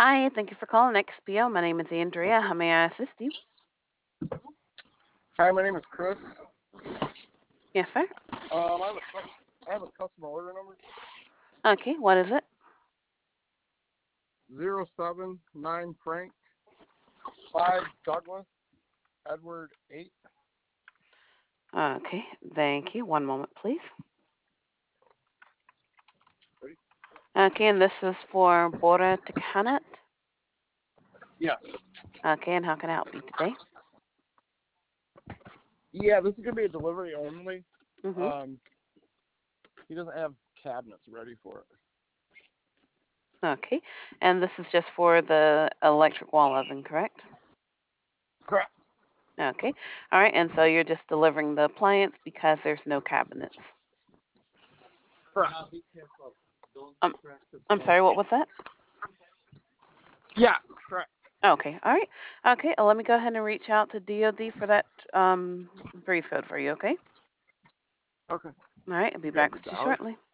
Hi, thank you for calling XPO. My name is Andrea. How may I assist you? Hi, my name is Chris. Yes, sir. I have a customer order number Okay, what is it? 079 Frank 5 Douglas Edward 8. Okay, thank you. One moment, please. Ready? Okay, and this is for Bora Tikhanet. Yes. Okay, and how can I help you today? Yeah, this is gonna be a delivery only. Mm-hmm. Um, he doesn't have cabinets ready for it. Okay, and this is just for the electric wall oven, correct? Correct. Okay, all right, and so you're just delivering the appliance because there's no cabinets. Correct. Um, I'm sorry, what was that? Yeah, correct. Okay, all right. Okay, let me go ahead and reach out to DoD for that brief code for you, okay? Okay. All right, I'll be You got back the with you dollar? shortly.